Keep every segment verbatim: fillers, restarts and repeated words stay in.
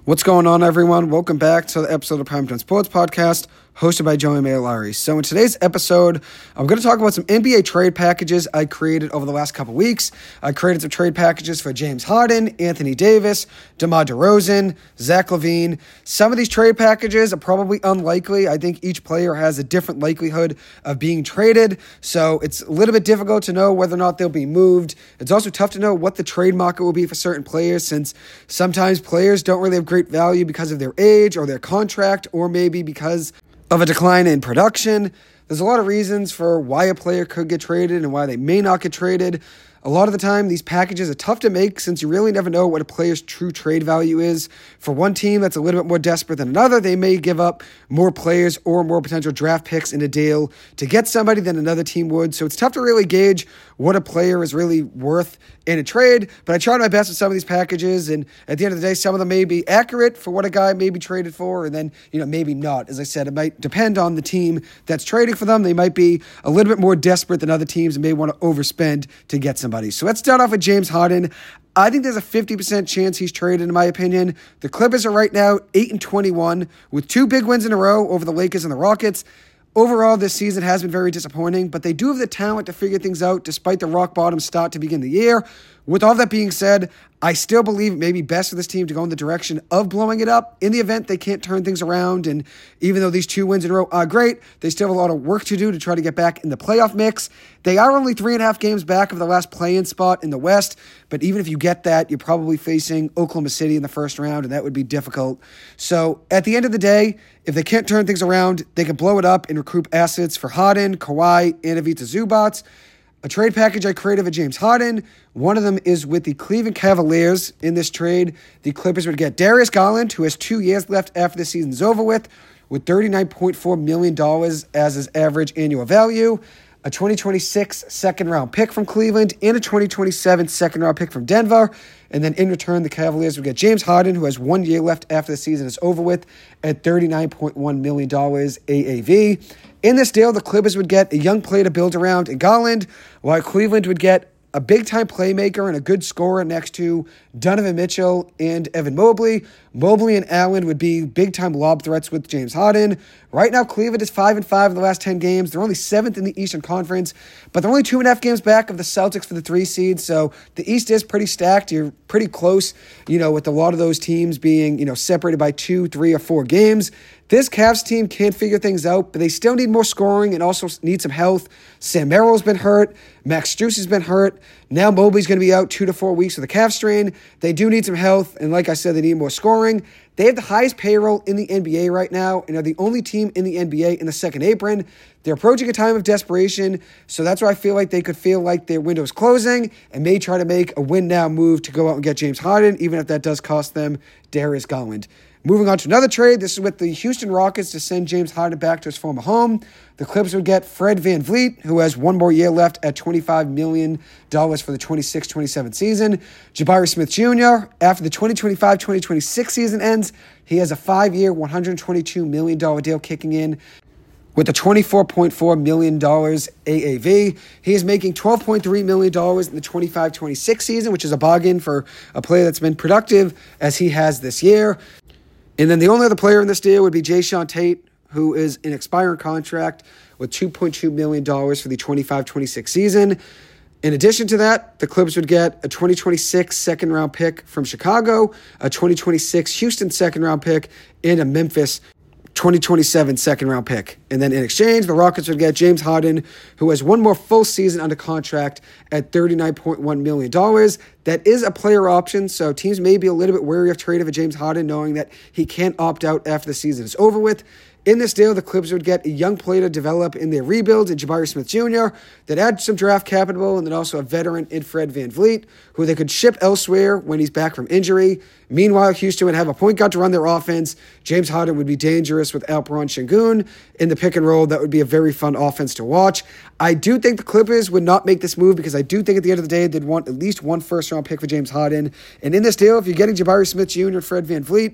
What's going on, everyone? Welcome back to the episode of Primetime Sports Podcast, hosted by Joey Mailari. So in today's episode, I'm going to talk about some N B A trade packages I created over the last couple weeks. I created some trade packages for James Harden, Anthony Davis, DeMar DeRozan, Zach LaVine. Some of these trade packages are probably unlikely. I think each player has a different likelihood of being traded, so it's a little bit difficult to know whether or not they'll be moved. It's also tough to know what the trade market will be for certain players, since sometimes players don't really have great value because of their age or their contract, or maybe because of a decline in production. There's a lot of reasons for why a player could get traded and why they may not get traded. A lot of the time, these packages are tough to make since you really never know what a player's true trade value is. For one team that's a little bit more desperate than another, they may give up more players or more potential draft picks in a deal to get somebody than another team would. So it's tough to really gauge what a player is really worth in a trade. But I tried my best with some of these packages, and at the end of the day, some of them may be accurate for what a guy may be traded for, and then, you know, maybe not. As I said, it might depend on the team that's trading for them. They might be a little bit more desperate than other teams and may want to overspend to get somebody. So let's start off with James Harden. I think there's a fifty percent chance he's traded, in my opinion. The Clippers are right now eight and twenty-one with two big wins in a row over the Lakers and the Rockets. Overall, this season has been very disappointing, but they do have the talent to figure things out despite the rock-bottom start to begin the year. With all that being said, I still believe it may be best for this team to go in the direction of blowing it up in the event they can't turn things around. And even though these two wins in a row are great, they still have a lot of work to do to try to get back in the playoff mix. They are only three and a half games back of the last play-in spot in the West, but even if you get that, you're probably facing Oklahoma City in the first round, and that would be difficult. So at the end of the day, if they can't turn things around, they can blow it up and recoup assets for Harden, Kawhi, and Ivica Zubac. A trade package I created for James Harden. One of them is with the Cleveland Cavaliers. In this trade, the Clippers would get Darius Garland, who has two years left after the season's over with, with thirty-nine point four million dollars as his average annual value, a twenty twenty-six second-round pick from Cleveland, and a twenty twenty-seven second-round pick from Denver. And then in return, the Cavaliers would get James Harden, who has one year left after the season is over with, at thirty-nine point one million dollars A A V. In this deal, the Clippers would get a young player to build around in Garland, while Cleveland would get a big-time playmaker and a good scorer next to Donovan Mitchell and Evan Mobley. Mobley and Allen would be big-time lob threats with James Harden. Right now, Cleveland is five and five in the last ten games. They're only seventh in the Eastern Conference, but they're only two and a half games back of the Celtics for the three seed. So the East is pretty stacked. You're pretty close, you know, with a lot of those teams being, you know, separated by two, three, or four games. This Cavs team can't figure things out, but they still need more scoring and also need some health. Sam Merrill's been hurt. Max Strus has been hurt. Now Mobley's going to be out two to four weeks with a calf strain. They do need some health, and like I said, they need more scoring. They have the highest payroll in the N B A right now and are the only team in the N B A in the second apron. They're approaching a time of desperation, so that's why I feel like they could feel like their window is closing and may try to make a win-now move to go out and get James Harden, even if that does cost them Darius Garland. Moving on to another trade, this is with the Houston Rockets to send James Harden back to his former home. The Clippers would get Fred VanVleet, who has one more year left at twenty-five million dollars for the twenty-six twenty-seven season. Jabari Smith Junior, after the twenty twenty-five twenty twenty-six season ends, he has a five-year, one hundred twenty-two million dollars deal kicking in with a twenty-four point four million dollars A A V. He is making twelve point three million dollars in the twenty-five twenty-six season, which is a bargain for a player that's been productive as he has this year. And then the only other player in this deal would be Jae'Sean Tate, who is an expiring contract with two point two million dollars for the twenty-five twenty-six season. In addition to that, the Clippers would get a twenty twenty-six second-round pick from Chicago, a twenty twenty-six Houston second-round pick, and a Memphis twenty twenty-seven second-round pick. And then in exchange, the Rockets would get James Harden, who has one more full season under contract at thirty-nine point one million dollars. That is a player option, so teams may be a little bit wary of trading for James Harden, knowing that he can't opt out after the season is over with. In this deal, the Clippers would get a young player to develop in their rebuild in Jabari Smith Junior that adds some draft capital, and then also a veteran in Fred VanVleet, who they could ship elsewhere when he's back from injury. Meanwhile, Houston would have a point guard to run their offense. James Harden would be dangerous with Alperen Sengun in the pick and roll. That would be a very fun offense to watch. I do think the Clippers would not make this move because I do think at the end of the day they'd want at least one first-round pick for James Harden. And in this deal, if you're getting Jabari Smith Junior and Fred VanVleet,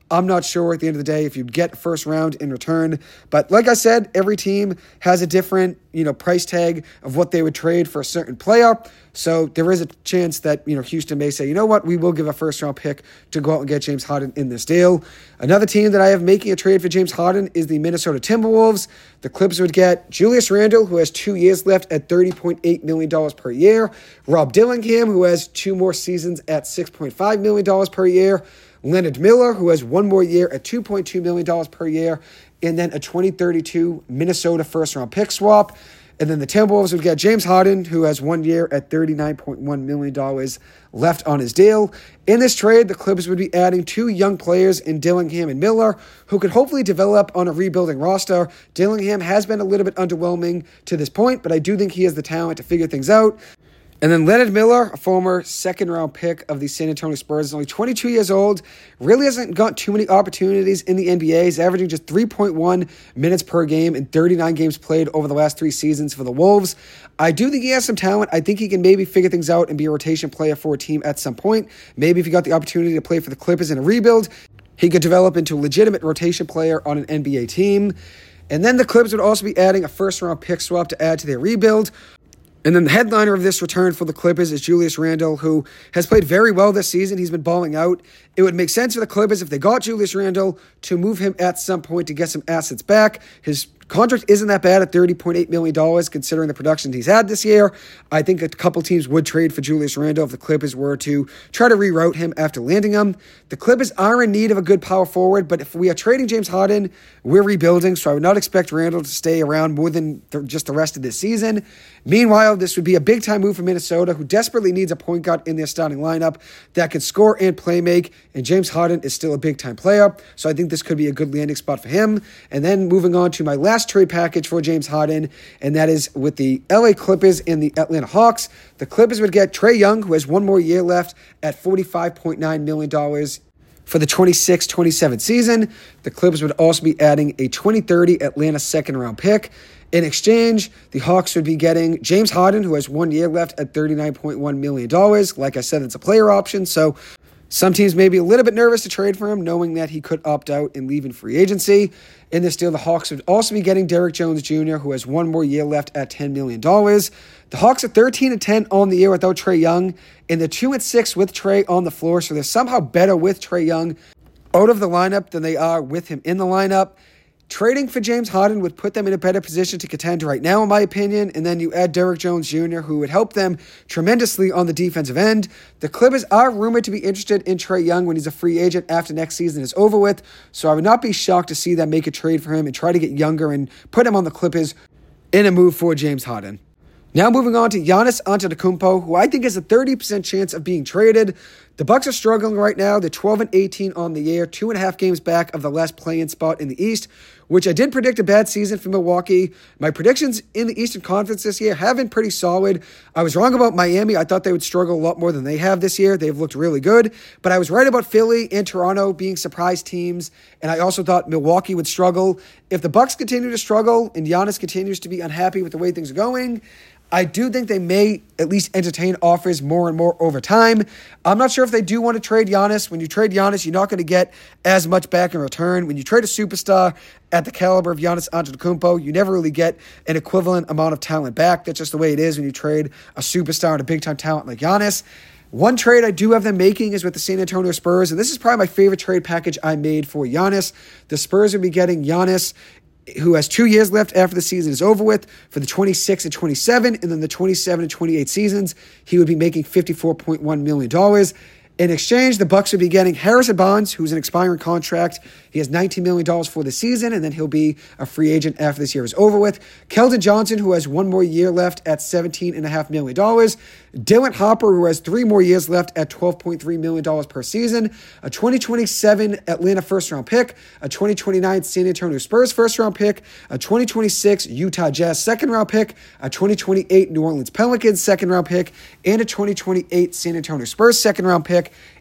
I'm not sure at the end of the day if you'd get first round in return. But like I said, every team has a different, you know, price tag of what they would trade for a certain player. So there is a chance that, you know, Houston may say, you know what, we will give a first round pick to go out and get James Harden in this deal. Another team that I have making a trade for James Harden is the Minnesota Timberwolves. The Clippers would get Julius Randle, who has two years left at thirty point eight million dollars per year. Rob Dillingham, who has two more seasons at six point five million dollars per year. Leonard Miller, who has one more year at two point two million dollars per year. And then a twenty thirty-two Minnesota first round pick swap. And then the Timberwolves would get James Harden, who has one year at thirty-nine point one million dollars left on his deal. In this trade, the Clippers would be adding two young players in Dillingham and Miller, who could hopefully develop on a rebuilding roster. Dillingham has been a little bit underwhelming to this point, but I do think he has the talent to figure things out. And then Leonard Miller, a former second-round pick of the San Antonio Spurs, is only twenty-two years old, really hasn't got too many opportunities in the N B A. He's averaging just three point one minutes per game in thirty-nine games played over the last three seasons for the Wolves. I do think he has some talent. I think he can maybe figure things out and be a rotation player for a team at some point. Maybe if he got the opportunity to play for the Clippers in a rebuild, he could develop into a legitimate rotation player on an N B A team. And then the Clippers would also be adding a first-round pick swap to add to their rebuild. And then the headliner of this return for the Clippers is Julius Randle, who has played very well this season. He's been balling out. It would make sense for the Clippers if they got Julius Randle to move him at some point to get some assets back. His contract isn't that bad at thirty point eight million dollars considering the production he's had this year. I think a couple teams would trade for Julius Randle if the Clippers were to try to reroute him after landing him. The Clippers are in need of a good power forward, but if we are trading James Harden, we're rebuilding, so I would not expect Randle to stay around more than th- just the rest of this season. Meanwhile, this would be a big-time move for Minnesota, who desperately needs a point guard in their starting lineup that can score and play make, and James Harden is still a big-time player, so I think this could be a good landing spot for him. And then moving on to my last trade package for James Harden, and that is with the L A Clippers and the Atlanta Hawks. The Clippers would get Trae Young, who has one more year left at forty-five point nine million dollars for the twenty-six twenty-seven season. The Clippers would also be adding a twenty thirty Atlanta second-round pick. In exchange, the Hawks would be getting James Harden, who has one year left at thirty-nine point one million dollars. Like I said, it's a player option, so some teams may be a little bit nervous to trade for him, knowing that he could opt out and leave in free agency. In this deal, the Hawks would also be getting Derrick Jones Junior, who has one more year left at ten million dollars. The Hawks are thirteen and ten on the year without Trae Young, and they're two and six with Trae on the floor, so they're somehow better with Trae Young out of the lineup than they are with him in the lineup. Trading for James Harden would put them in a better position to contend right now, in my opinion, and then you add Derrick Jones Junior, who would help them tremendously on the defensive end. The Clippers are rumored to be interested in Trae Young when he's a free agent after next season is over with, so I would not be shocked to see them make a trade for him and try to get younger and put him on the Clippers in a move for James Harden. Now moving on to Giannis Antetokounmpo, who I think has a thirty percent chance of being traded. The Bucks are struggling right now. They're twelve and eighteen on the year, two and a half games back of the last play-in spot in the East, which I did predict a bad season for Milwaukee. My predictions in the Eastern Conference this year have been pretty solid. I was wrong about Miami. I thought they would struggle a lot more than they have this year. They've looked really good. But I was right about Philly and Toronto being surprise teams, and I also thought Milwaukee would struggle. If the Bucks continue to struggle and Giannis continues to be unhappy with the way things are going, I do think they may at least entertain offers more and more over time. I'm not sure if they do want to trade Giannis. When you trade Giannis, you're not going to get as much back in return. When you trade a superstar at the caliber of Giannis Antetokounmpo, you never really get an equivalent amount of talent back. That's just the way it is when you trade a superstar and a big-time talent like Giannis. One trade I do have them making is with the San Antonio Spurs, and this is probably my favorite trade package I made for Giannis. The Spurs would be getting Giannis, who has two years left after the season is over with, for the twenty-six and twenty-seven, and then the twenty-seven and twenty-eight seasons, he would be making fifty-four point one million dollars. In exchange, the Bucks would be getting Harrison Barnes, who's an expiring contract. He has nineteen million dollars for the season, and then he'll be a free agent after this year is over with. Keldon Johnson, who has one more year left at seventeen point five million dollars. Dylan Harper, who has three more years left at twelve point three million dollars per season. A twenty twenty-seven Atlanta first-round pick. A twenty twenty-nine San Antonio Spurs first-round pick. A twenty twenty-six Utah Jazz second-round pick. A twenty twenty-eight New Orleans Pelicans second-round pick. And a twenty twenty-eight San Antonio Spurs second-round pick.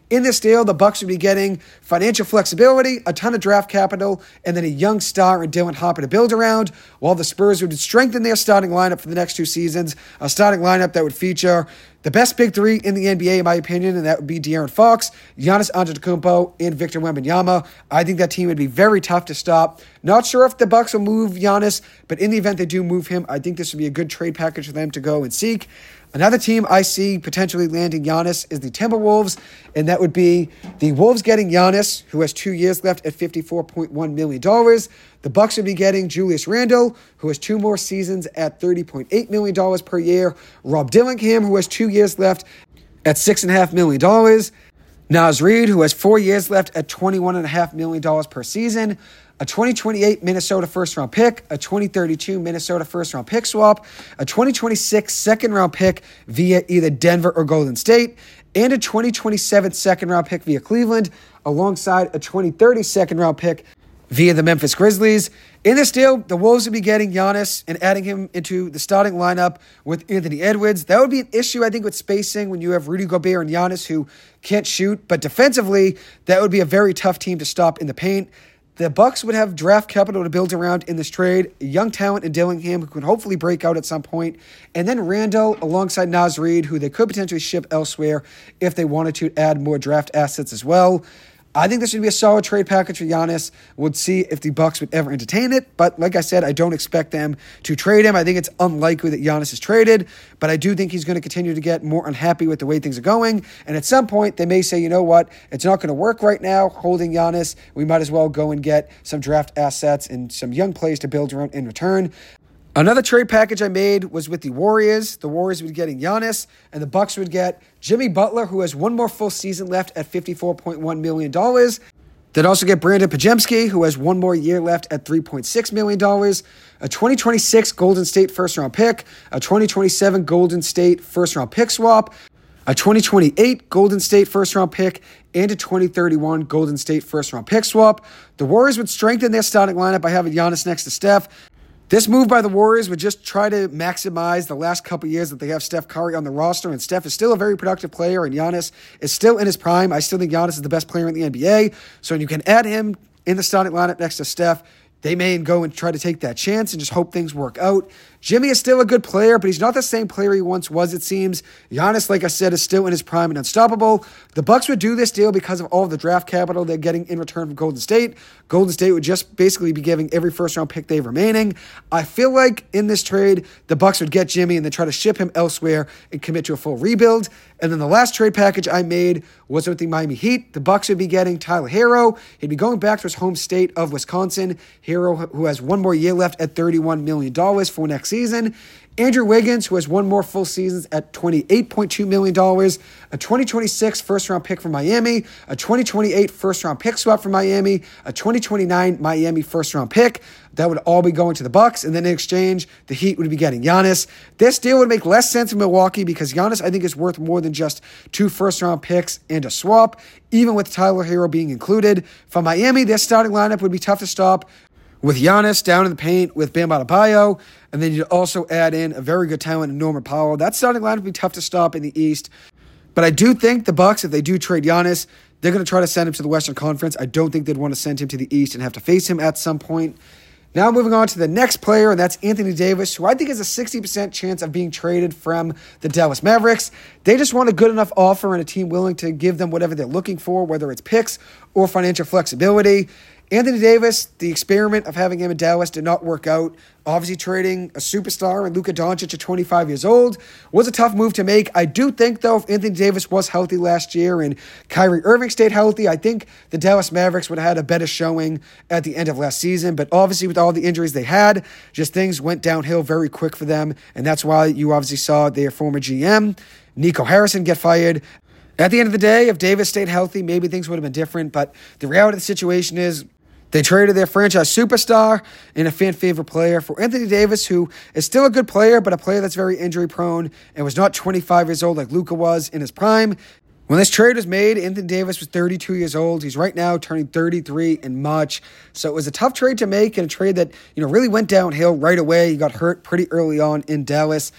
In this deal, the Bucks would be getting financial flexibility, a ton of draft capital, and then a young star in Dylan Harper to build around, while the Spurs would strengthen their starting lineup for the next two seasons, a starting lineup that would feature the best big three in the N B A, in my opinion, and that would be De'Aaron Fox, Giannis Antetokounmpo, and Victor Wembanyama. I think that team would be very tough to stop. Not sure if the Bucks will move Giannis, but in the event they do move him, I think this would be a good trade package for them to go and seek. Another team I see potentially landing Giannis is the Timberwolves, and that would be the Wolves getting Giannis, who has two years left at fifty-four point one million dollars. The Bucks would be getting Julius Randle, who has two more seasons at thirty point eight million dollars per year. Rob Dillingham, who has two years left at six point five million dollars. Naz Reid, who has four years left at twenty-one point five million dollars per season. A twenty twenty-eight Minnesota first-round pick, a twenty thirty-two Minnesota first-round pick swap, a twenty twenty-six second-round pick via either Denver or Golden State, and a twenty twenty-seven second-round pick via Cleveland, alongside a twenty thirty second-round pick via the Memphis Grizzlies. In this deal, the Wolves would be getting Giannis and adding him into the starting lineup with Anthony Edwards. That would be an issue, I think, with spacing when you have Rudy Gobert and Giannis who can't shoot. But defensively, that would be a very tough team to stop in the paint. The Bucks would have draft capital to build around in this trade, a young talent in Dillingham who could hopefully break out at some point, and then Randall alongside Naz Reid, who they could potentially ship elsewhere if they wanted to add more draft assets as well. I think this would be a solid trade package for Giannis. We'll see if the Bucks would ever entertain it. But like I said, I don't expect them to trade him. I think it's unlikely that Giannis is traded. But I do think he's going to continue to get more unhappy with the way things are going. And at some point, they may say, you know what? It's not going to work right now holding Giannis. We might as well go and get some draft assets and some young players to build around in return. Another trade package I made was with the Warriors. The Warriors would be getting Giannis, and the Bucks would get Jimmy Butler, who has one more full season left at fifty-four point one million dollars. They'd also get Brandon Podziemski, who has one more year left at three point six million dollars, a twenty twenty-six Golden State first-round pick, a twenty twenty-seven Golden State first-round pick swap, a twenty twenty-eight Golden State first-round pick, and a twenty thirty-one Golden State first-round pick swap. The Warriors would strengthen their starting lineup by having Giannis next to Steph. This move by the Warriors would just try to maximize the last couple years that they have Steph Curry on the roster, and Steph is still a very productive player, and Giannis is still in his prime. I still think Giannis is the best player in the N B A, so when you can add him in the starting lineup next to Steph, they may go and try to take that chance and just hope things work out. Jimmy is still a good player, but he's not the same player he once was, it seems. Giannis, like I said, is still in his prime and unstoppable. The Bucks would do this deal because of all of the draft capital they're getting in return from Golden State. Golden State would just basically be giving every first-round pick they have remaining. I feel like in this trade, the Bucks would get Jimmy and then try to ship him elsewhere and commit to a full rebuild. And then the last trade package I made was with the Miami Heat. The Bucks would be getting Tyler Herro. He'd be going back to his home state of Wisconsin. Herro, who has one more year left at thirty-one million dollars for next season. Andrew Wiggins, who has one more full season at twenty-eight point two million dollars, a twenty twenty-six first-round pick from Miami, a twenty twenty-eight first-round pick swap from Miami, a twenty twenty-nine Miami first-round pick. That would all be going to the Bucks, and then in exchange, the Heat would be getting Giannis. This deal would make less sense in Milwaukee because Giannis, I think, is worth more than just two first-round picks and a swap, even with Tyler Herro being included. For Miami, their starting lineup would be tough to stop, with Giannis down in the paint with Bam Adebayo, and then you'd also add in a very good talent in Norman Powell. That starting line would be tough to stop in the East. But I do think the Bucks, if they do trade Giannis, they're going to try to send him to the Western Conference. I don't think they'd want to send him to the East and have to face him at some point. Now moving on to the next player, and that's Anthony Davis, who I think has a sixty percent chance of being traded from the Dallas Mavericks. They just want a good enough offer and a team willing to give them whatever they're looking for, whether it's picks or financial flexibility. Anthony Davis, the experiment of having him in Dallas did not work out. Obviously, trading a superstar and Luka Doncic at twenty-five years old was a tough move to make. I do think, though, if Anthony Davis was healthy last year and Kyrie Irving stayed healthy, I think the Dallas Mavericks would have had a better showing at the end of last season. But obviously, with all the injuries they had, just things went downhill very quick for them. And that's why you obviously saw their former G M, Nico Harrison, get fired. At the end of the day, if Davis stayed healthy, maybe things would have been different. But the reality of the situation is, they traded their franchise superstar and a fan-favorite player for Anthony Davis, who is still a good player, but a player that's very injury-prone and was not twenty-five years old like Luka was in his prime. When this trade was made, Anthony Davis was thirty-two years old. He's right now turning thirty-three in March. So it was a tough trade to make and a trade that, you know, really went downhill right away. He got hurt pretty early on in Dallas.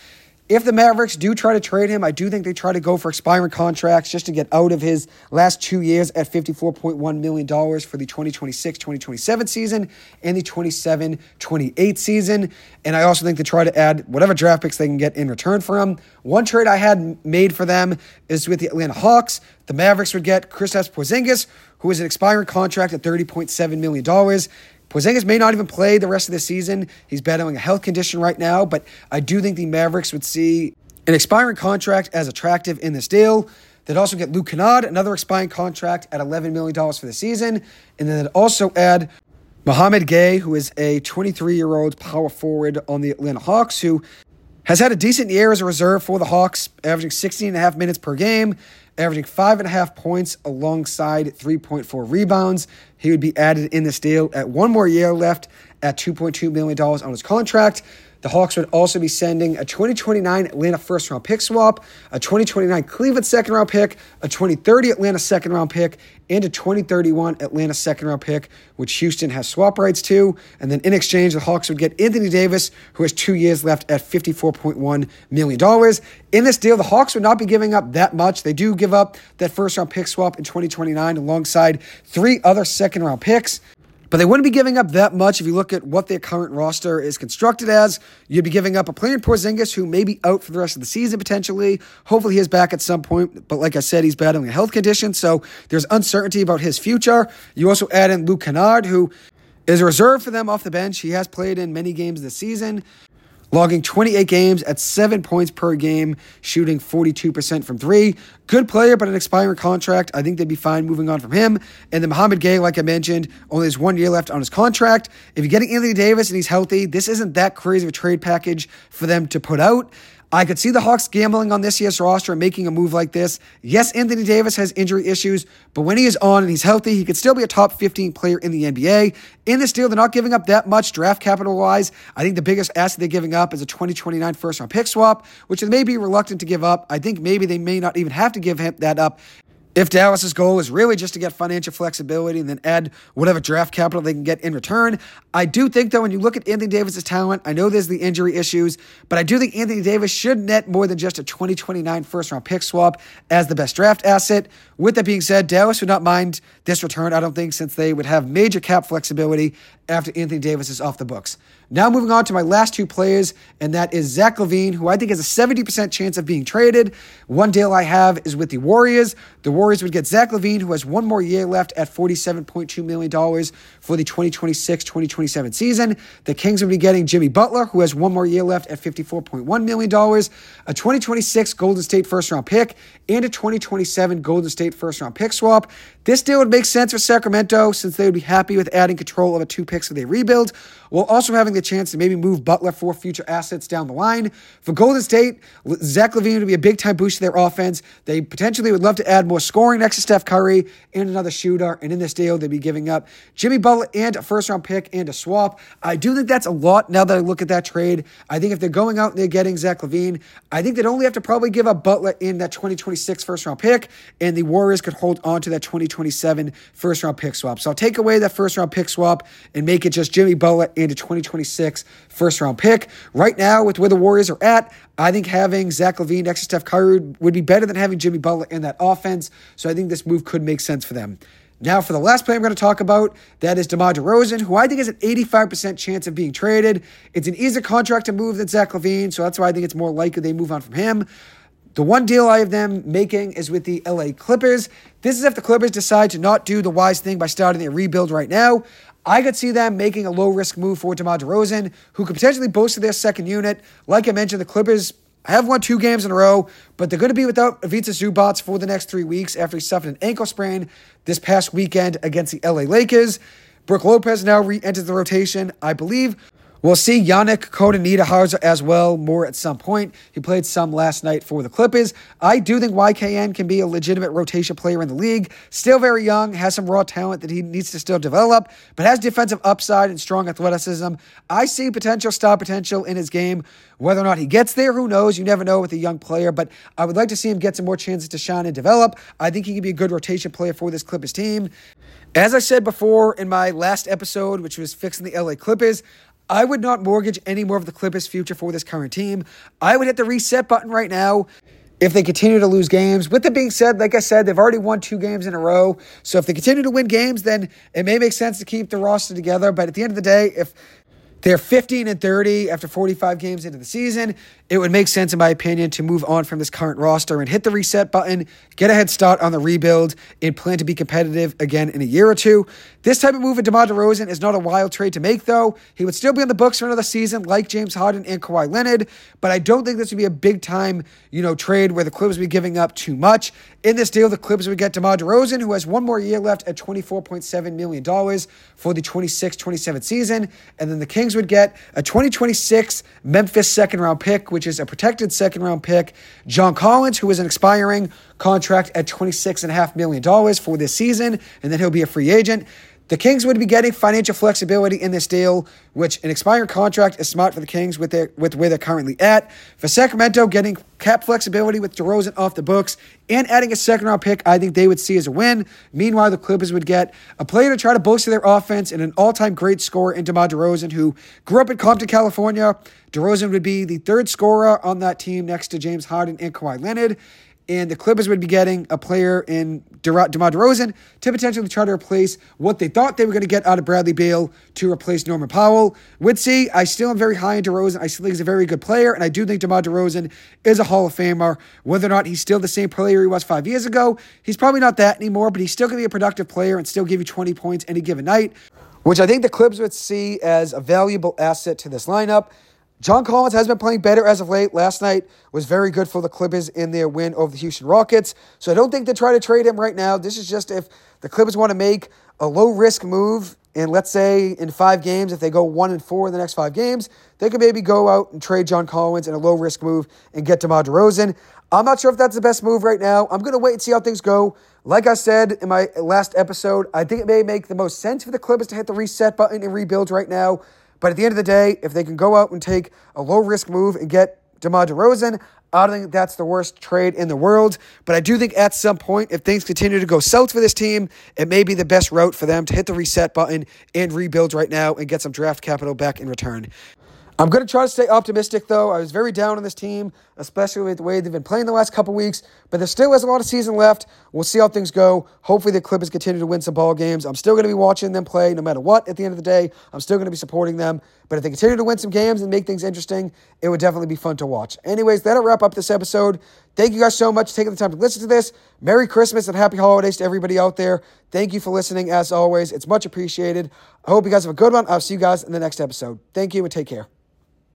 If the Mavericks do try to trade him, I do think they try to go for expiring contracts just to get out of his last two years at fifty-four point one million dollars for the twenty twenty-six twenty twenty-seven season and the twenty-seven twenty-eight season. And I also think they try to add whatever draft picks they can get in return for him. One trade I had made for them is with the Atlanta Hawks. The Mavericks would get Kristaps Porzingis, who is an expiring contract at thirty point seven million dollars. Porzingis may not even play the rest of the season. He's battling a health condition right now, but I do think the Mavericks would see an expiring contract as attractive in this deal. They'd also get Luke Kennard, another expiring contract at eleven million dollars for the season. And then they'd also add Mohamed Gay, who is a twenty-three-year-old power forward on the Atlanta Hawks, who has had a decent year as a reserve for the Hawks, averaging sixteen and a half minutes per game, averaging five and a half points alongside three point four rebounds. He would be added in this deal at one more year left at two point two million dollars on his contract. The Hawks would also be sending a twenty twenty-nine Atlanta first-round pick swap, a twenty twenty-nine Cleveland second-round pick, a twenty thirty Atlanta second-round pick, and a twenty thirty-one Atlanta second-round pick, which Houston has swap rights to. And then in exchange, the Hawks would get Anthony Davis, who has two years left at fifty-four point one million dollars. In this deal, the Hawks would not be giving up that much. They do give up that first-round pick swap in twenty twenty-nine alongside three other second-round picks. But they wouldn't be giving up that much if you look at what their current roster is constructed as. You'd be giving up a player in Porzingis who may be out for the rest of the season potentially. Hopefully he is back at some point. But like I said, he's battling a health condition, so there's uncertainty about his future. You also add in Luke Kennard, who is a reserve for them off the bench. He has played in many games this season, logging twenty-eight games at seven points per game, shooting forty-two percent from three. Good player, but an expiring contract. I think they'd be fine moving on from him. And then Mohamed Gay, like I mentioned, only has one year left on his contract. If you're getting Anthony Davis and he's healthy, this isn't that crazy of a trade package for them to put out. I could see the Hawks gambling on this year's roster and making a move like this. Yes, Anthony Davis has injury issues, but when he is on and he's healthy, he could still be a top fifteen player in the N B A. In this deal, they're not giving up that much draft capital-wise. I think the biggest asset they're giving up is a twenty twenty-nine first-round pick swap, which they may be reluctant to give up. I think maybe they may not even have to give him that up if Dallas's goal is really just to get financial flexibility and then add whatever draft capital they can get in return. I do think, though, when you look at Anthony Davis' talent, I know there's the injury issues, but I do think Anthony Davis should net more than just a twenty twenty-nine first-round pick swap as the best draft asset. With that being said, Dallas would not mind this return, I don't think, since they would have major cap flexibility after Anthony Davis is off the books. Now moving on to my last two players, and that is Zach LaVine, who I think has a seventy percent chance of being traded. One deal I have is with the Warriors. The Warriors would get Zach LaVine, who has one more year left at forty-seven point two million dollars for the twenty twenty-six twenty twenty-seven season. The Kings would be getting Jimmy Butler, who has one more year left at fifty-four point one million dollars, a twenty twenty-six Golden State first-round pick, and a twenty twenty-seven Golden State first-round pick swap. This deal would make sense for Sacramento since they would be happy with adding control over two picks for their rebuild, while also having the chance to maybe move Butler for future assets down the line. For Golden State, Zach LaVine would be a big-time boost to their offense. They potentially would love to add more scoring next to Steph Curry and another shooter, and in this deal, they'd be giving up Jimmy Butler and a first-round pick and a swap. I do think that's a lot now that I look at that trade. I think if they're going out and they're getting Zach LaVine, I think they'd only have to probably give up Butler in that twenty twenty-six first-round pick, and the Warriors could hold on to that twenty twenty-seven first-round pick swap. So I'll take away that first-round pick swap and make it just Jimmy Butler and a twenty twenty-six first-round pick. Right now, with where the Warriors are at, I think having Zach LaVine next to Steph Curry would be better than having Jimmy Butler in that offense, so I think this move could make sense for them. Now, for the last player I'm going to talk about, that is DeMar DeRozan, who I think has an eighty-five percent chance of being traded. It's an easier contract to move than Zach LaVine, so that's why I think it's more likely they move on from him. The one deal I have them making is with the L A Clippers. This is if the Clippers decide to not do the wise thing by starting their rebuild right now. I could see them making a low-risk move for DeMar DeRozan, who could potentially bolster their second unit. Like I mentioned, the Clippers have won two games in a row, but they're going to be without Ivica Zubac for the next three weeks after he suffered an ankle sprain this past weekend against the L A Lakers. Brook Lopez now re-enters the rotation. I believe we'll see Yannick Niederhauser as well more at some point. He played some last night for the Clippers. I do think Y K N can be a legitimate rotation player in the league. Still very young, has some raw talent that he needs to still develop, but has defensive upside and strong athleticism. I see potential star potential in his game. Whether or not he gets there, who knows? You never know with a young player, but I would like to see him get some more chances to shine and develop. I think he can be a good rotation player for this Clippers team. As I said before in my last episode, which was fixing the L A Clippers, I would not mortgage any more of the Clippers' future for this current team. I would hit the reset button right now if they continue to lose games. With that being said, like I said, they've already won two games in a row. So if they continue to win games, then it may make sense to keep the roster together. But at the end of the day, if they're fifteen and thirty after forty-five games into the season, it would make sense, in my opinion, to move on from this current roster and hit the reset button, get a head start on the rebuild, and plan to be competitive again in a year or two. This type of move of DeMar DeRozan is not a wild trade to make, though. He would still be on the books for another season like James Harden and Kawhi Leonard, but I don't think this would be a big-time, you know, trade where the Clippers would be giving up too much. In this deal, the Clippers would get DeMar DeRozan, who has one more year left at twenty-four point seven million dollars for the twenty-six twenty-seven season, and then the Kings would get a twenty twenty-six Memphis second-round pick, which is a protected second-round pick, John Collins, who is an expiring contract at twenty-six point five million dollars for this season, and then he'll be a free agent. The Kings would be getting financial flexibility in this deal, which an expiring contract is smart for the Kings with their with where they're currently at. For Sacramento, getting cap flexibility with DeRozan off the books and adding a second-round pick, I think they would see as a win. Meanwhile, the Clippers would get a player to try to bolster their offense and an all-time great scorer in DeMar DeRozan, who grew up in Compton, California. DeRozan would be the third scorer on that team next to James Harden and Kawhi Leonard. And the Clippers would be getting a player in DeMar DeRozan to potentially try to replace what they thought they were going to get out of Bradley Beal to replace Norman Powell. Would see, I still am very high in DeRozan. I still think he's a very good player, and I do think DeMar DeRozan is a Hall of Famer. Whether or not he's still the same player he was five years ago, he's probably not that anymore, but he's still going to be a productive player and still give you twenty points any given night, which I think the Clippers would see as a valuable asset to this lineup. John Collins has been playing better as of late. Last night was very good for the Clippers in their win over the Houston Rockets. So I don't think they try to trade him right now. This is just if the Clippers want to make a low-risk move, and let's say in five games, if they go one and four in the next five games, they could maybe go out and trade John Collins in a low-risk move and get DeMar DeRozan. I'm not sure if that's the best move right now. I'm going to wait and see how things go. Like I said in my last episode, I think it may make the most sense for the Clippers to hit the reset button and rebuild right now. But at the end of the day, if they can go out and take a low-risk move and get DeMar DeRozan, I don't think that's the worst trade in the world. But I do think at some point, if things continue to go south for this team, it may be the best route for them to hit the reset button and rebuild right now and get some draft capital back in return. I'm going to try to stay optimistic, though. I was very down on this team, especially with the way they've been playing the last couple weeks. But there still is a lot of season left. We'll see how things go. Hopefully the Clippers continue to win some ball games. I'm still going to be watching them play no matter what at the end of the day. I'm still going to be supporting them. But if they continue to win some games and make things interesting, it would definitely be fun to watch. Anyways, that'll wrap up this episode. Thank you guys so much for taking the time to listen to this. Merry Christmas and Happy Holidays to everybody out there. Thank you for listening, as always. It's much appreciated. I hope you guys have a good one. I'll see you guys in the next episode. Thank you and take care.